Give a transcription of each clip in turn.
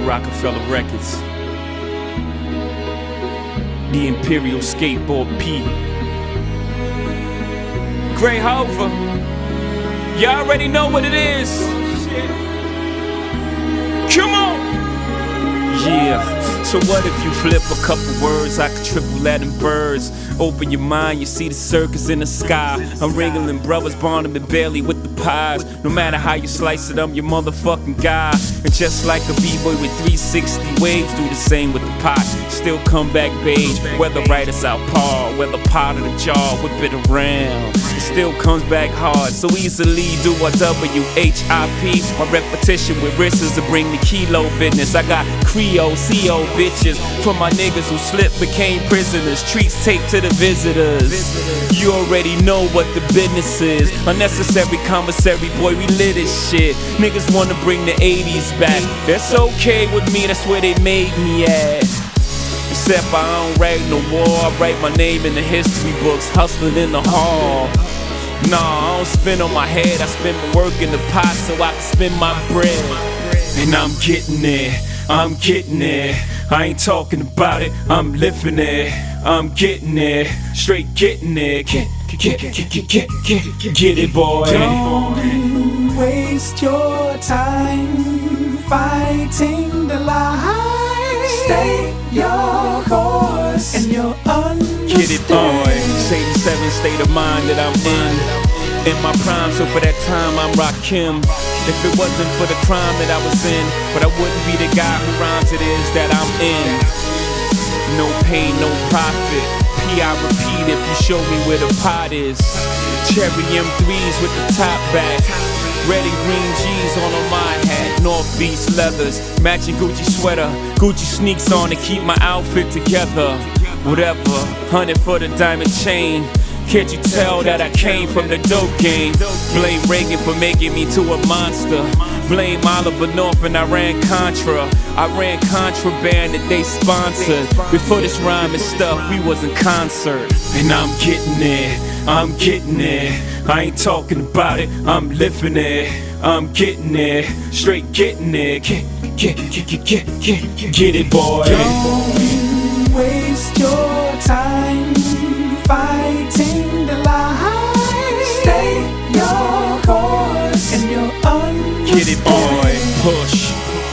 Rockefeller Records. The Imperial Skateboard P. Gray Hover. You already know what it is. Come on! Yeah. So what if you flip a couple words like a triple Latin birds? Open your mind, you see the circus in the sky. I'm wrangling brothers, Barnum and Bailey with the pies. No matter how you slice it, I'm your motherfucking guy. And just like a b-boy with 360 waves, do the same with the pot. Still come back beige, whether right or south par, whether pot of the jar, whip it around. It still comes back hard, so easily do a W-H-I-P. My repetition with wrists is to bring the kilo business. I got Creole, CO bitches from my niggas who slipped, became prisoners. Treats taped to the visitors. You already know what the business is. Unnecessary commissary, boy, we lit this shit. Niggas wanna bring the 80s back. That's okay with me, that's where they made me at. Except I don't write no more, I write my name in the history books, hustling in the hall. Nah, I don't spin on my head, I spend my work in the pot so I can spend my bread. And I'm getting there, I'm getting there. I ain't talking about it, I'm living it. I'm getting there, straight getting there. Get it, boy. Don't waste your time fighting the lie. Stay your course and you'll understand. Get it, boy. 87 state of mind that I'm in my prime, so for that time I'm Rakim. If it wasn't for the crime that I was in, but I wouldn't be the guy who rhymes it is that I'm in. No pain, no profit. P, I repeat if you show me where the pot is. Cherry M3s with the top back. Red and green G's on my hat. North Beach leathers, matching Gucci sweater. Gucci sneaks on to keep my outfit together. Whatever, 100 for the diamond chain. Can't you tell that I came from the dope game? Blame Reagan for making me to a monster. Blame Oliver North and I ran Contra. I ran contraband that they sponsored. Before this rhyme and stuff, we was in concert. And I'm getting there, I'm getting there. I ain't talking about it, I'm living it. I'm getting there, straight getting there. Get it, boy. Don't waste your time fighting the lie. Stay your course and you'll understand. Get it, boy. Push.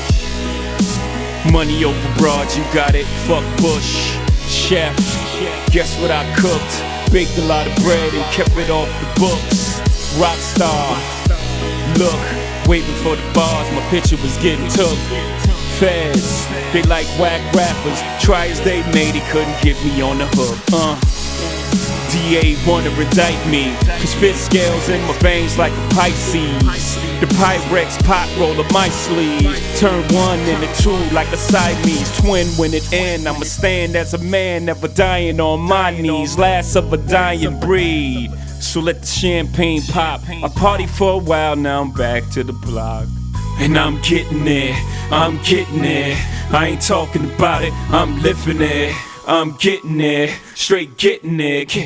Money over broad, you got it. Fuck Bush. Chef, guess what I cooked? Baked a lot of bread and kept it off the books. Rockstar. Look, waiting for the bars, my picture was getting took. Feds, they like whack rappers. Try as they may, they couldn't get me on the hook. DA wanna indict me, cause fit scales in my veins like a Pisces. The Pyrex pot roller my sleeve. Turn one into two like a Siamese twin. When it end, I'ma stand as a man, never dying on my knees. Last of a dying breed. So let the champagne pop. I party for a while, now I'm back to the block. And I'm getting there, I'm getting there. I ain't talking about it, I'm living it. I'm getting there, straight getting there. Get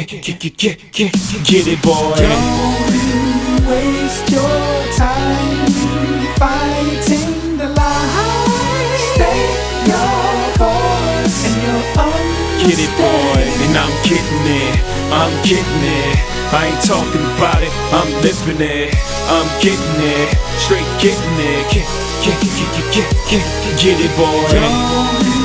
it, boy. Don't waste your time fighting the lie. Stay your course and you'll understand. Get it, boy. And I'm getting there, I'm getting there. I ain't talking about it, I'm living it. I'm getting there, straight getting there. Get it, boy.